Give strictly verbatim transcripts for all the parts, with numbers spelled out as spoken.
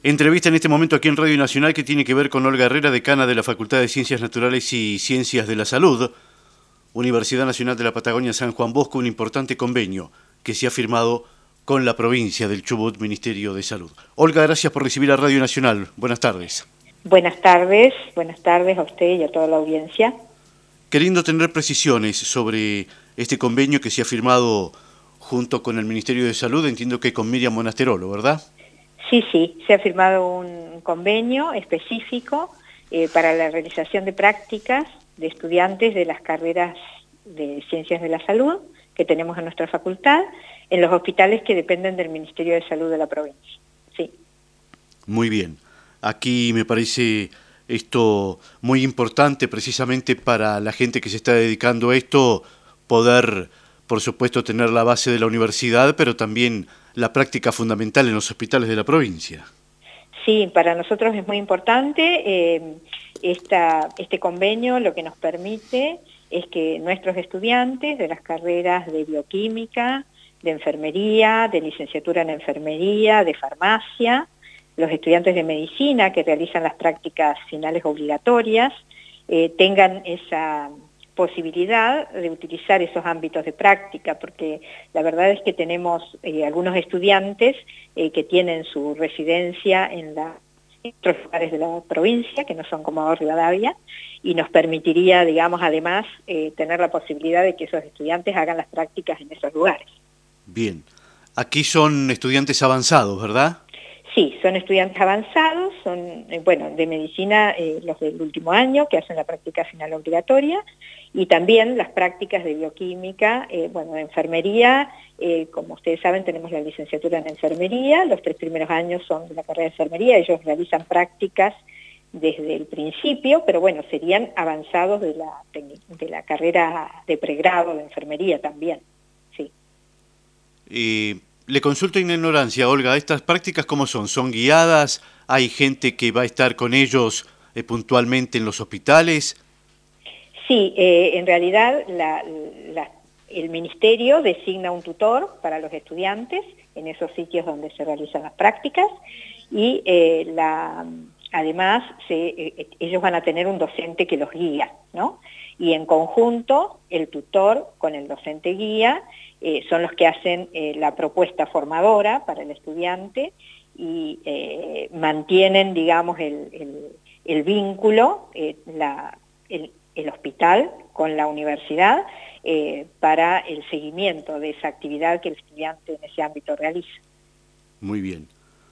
Entrevista en este momento aquí en Radio Nacional que tiene que ver con Olga Herrera, decana de la Facultad de Ciencias Naturales y Ciencias de la Salud, Universidad Nacional de la Patagonia San Juan Bosco, un importante convenio que se ha firmado con la provincia del Chubut, Ministerio de Salud. Olga, gracias por recibir a Radio Nacional. Buenas tardes. Buenas tardes, buenas tardes a usted y a toda la audiencia. Queriendo tener precisiones sobre este convenio que se ha firmado junto con el Ministerio de Salud, entiendo que con Miriam Monasterolo, ¿verdad? Sí, sí, se ha firmado un convenio específico eh, para la realización de prácticas de estudiantes de las carreras de Ciencias de la Salud que tenemos en nuestra facultad, en los hospitales que dependen del Ministerio de Salud de la provincia. Sí. Muy bien. Aquí me parece esto muy importante precisamente para la gente que se está dedicando a esto, poder, por supuesto, tener la base de la universidad, pero también la práctica fundamental en los hospitales de la provincia. Sí, para nosotros es muy importante. Eh, esta, este convenio lo que nos permite es que nuestros estudiantes de las carreras de bioquímica, de enfermería, de licenciatura en enfermería, de farmacia, los estudiantes de medicina que realizan las prácticas finales obligatorias, eh, tengan esa posibilidad de utilizar esos ámbitos de práctica, porque la verdad es que tenemos eh, algunos estudiantes eh, que tienen su residencia en, la, en otros lugares de la provincia, que no son Comodoro Rivadavia, y nos permitiría, digamos, además, eh, tener la posibilidad de que esos estudiantes hagan las prácticas en esos lugares. Bien. Aquí son estudiantes avanzados, ¿verdad? Sí, son estudiantes avanzados, son, eh, bueno, de medicina eh, los del último año, que hacen la práctica final obligatoria, y también las prácticas de bioquímica, eh, bueno, de enfermería, eh, como ustedes saben tenemos la licenciatura en enfermería, los tres primeros años son de la carrera de enfermería, ellos realizan prácticas desde el principio, pero bueno, serían avanzados de la, de la carrera de pregrado de enfermería también, sí. Eh... Le consulto en ignorancia, Olga, ¿estas prácticas cómo son? ¿Son guiadas? ¿Hay gente que va a estar con ellos eh, puntualmente en los hospitales? Sí, eh, en realidad la, la, el Ministerio designa un tutor para los estudiantes en esos sitios donde se realizan las prácticas y eh, la, además se, eh, ellos van a tener un docente que los guía, ¿no? Y en conjunto el tutor con el docente guía Eh, son los que hacen eh, la propuesta formadora para el estudiante y eh, mantienen, digamos, el, el, el vínculo, eh, la, el, el hospital con la universidad eh, para el seguimiento de esa actividad que el estudiante en ese ámbito realiza. Muy bien.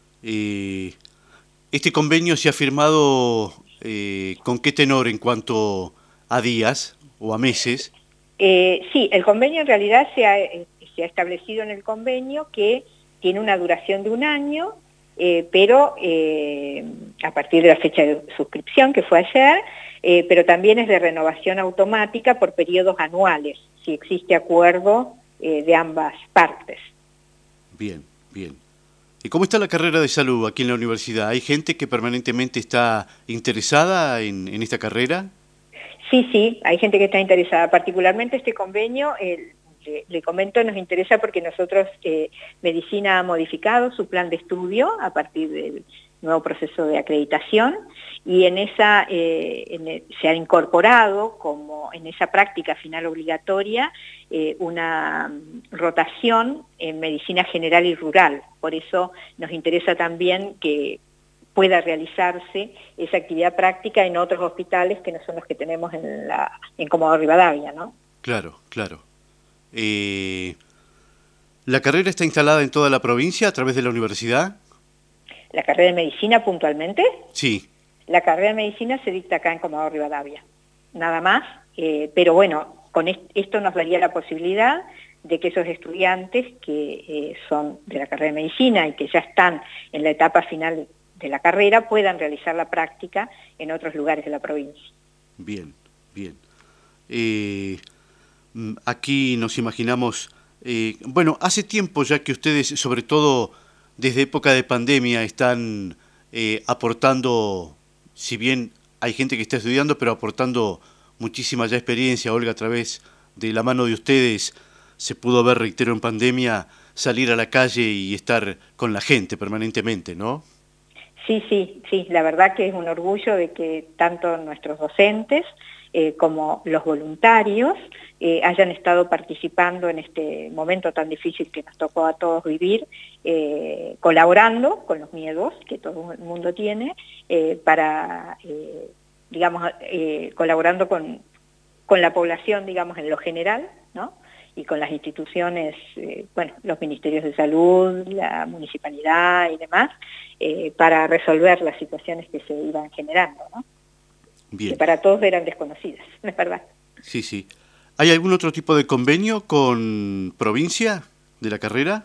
Eh, ¿Este convenio se ha firmado eh, con qué tenor en cuanto a días o a meses? Eh, sí, el convenio en realidad se ha, se ha establecido en el convenio que tiene una duración de un año, eh, pero eh, a partir de la fecha de suscripción, que fue ayer, eh, pero también es de renovación automática por periodos anuales, si existe acuerdo eh, de ambas partes. Bien, bien. ¿Y cómo está la carrera de salud aquí en la universidad? ¿Hay gente que permanentemente está interesada en, en esta carrera? Sí, sí, hay gente que está interesada. Particularmente este convenio, eh, le, le comento, nos interesa porque nosotros, eh, Medicina ha modificado su plan de estudio a partir del nuevo proceso de acreditación y en esa eh, en el, se ha incorporado como en esa práctica final obligatoria eh, una rotación en medicina general y rural. Por eso nos interesa también que pueda realizarse esa actividad práctica en otros hospitales que no son los que tenemos en, la, en Comodoro Rivadavia, ¿no? Claro, claro. Eh, ¿La carrera está instalada en toda la provincia a través de la universidad? ¿La carrera de medicina puntualmente? Sí. La carrera de medicina se dicta acá en Comodoro Rivadavia, nada más, eh, pero bueno, con est esto nos daría la posibilidad de que esos estudiantes que eh, son de la carrera de medicina y que ya están en la etapa final de la carrera puedan realizar la práctica en otros lugares de la provincia. Bien, bien. Eh, aquí nos imaginamos, eh, bueno, hace tiempo ya que ustedes, sobre todo desde época de pandemia, están eh, aportando, si bien hay gente que está estudiando, pero aportando muchísima ya experiencia. Olga, a través de la mano de ustedes se pudo ver, reitero, en pandemia, salir a la calle y estar con la gente permanentemente, ¿no? Sí, sí, sí, la verdad que es un orgullo de que tanto nuestros docentes eh, como los voluntarios eh, hayan estado participando en este momento tan difícil que nos tocó a todos vivir, eh, colaborando con los miedos que todo el mundo tiene, eh, para, eh, digamos, eh, colaborando con, con la población, digamos, en lo general, ¿no? Y con las instituciones, eh, bueno, los ministerios de salud, la municipalidad y demás, eh, para resolver las situaciones que se iban generando, ¿no? Bien. Que para todos eran desconocidas, ¿no es verdad? Sí, sí. ¿Hay algún otro tipo de convenio con provincia de la carrera?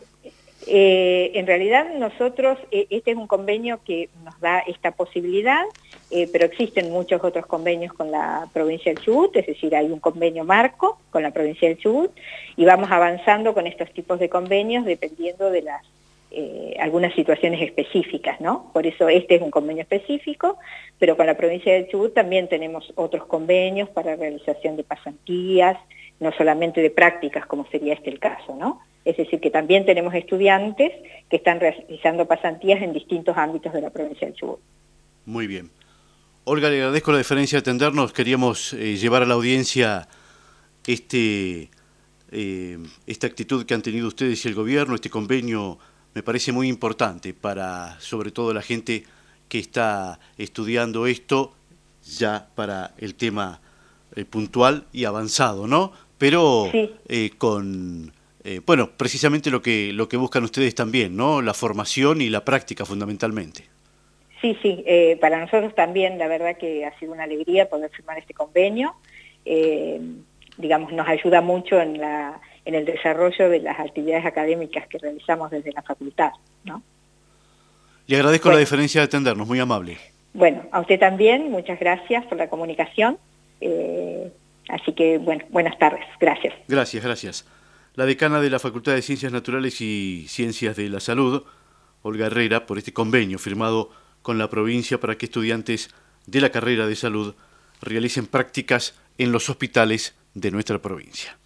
Eh, en realidad nosotros, eh, este es un convenio que nos da esta posibilidad, eh, pero existen muchos otros convenios con la provincia del Chubut, es decir, hay un convenio marco con la provincia del Chubut y vamos avanzando con estos tipos de convenios dependiendo de las eh, algunas situaciones específicas, ¿no? Por eso este es un convenio específico, pero con la provincia del Chubut también tenemos otros convenios para realización de pasantías, no solamente de prácticas como sería este el caso, ¿no? Es decir, que también tenemos estudiantes que están realizando pasantías en distintos ámbitos de la provincia del Chubut. Muy bien. Olga, le agradezco la deferencia de atendernos. Queríamos eh, llevar a la audiencia este, eh, esta actitud que han tenido ustedes y el gobierno. Este convenio me parece muy importante para, sobre todo, la gente que está estudiando esto ya para el tema eh, puntual y avanzado, ¿no? Pero sí. eh, con... Eh, bueno, precisamente lo que, lo que buscan ustedes también, ¿no? La formación y la práctica fundamentalmente. Sí, sí, eh, para nosotros también la verdad que ha sido una alegría poder firmar este convenio. Eh, digamos, nos ayuda mucho en, la, en el desarrollo de las actividades académicas que realizamos desde la facultad, ¿no? Le agradezco bueno, la deferencia de atendernos, muy amable. Bueno, a usted también, muchas gracias por la comunicación. Eh, así que, bueno, buenas tardes, gracias. Gracias, gracias. La decana de la Facultad de Ciencias Naturales y Ciencias de la Salud, Olga Herrera, por este convenio firmado con la provincia para que estudiantes de la carrera de salud realicen prácticas en los hospitales de nuestra provincia.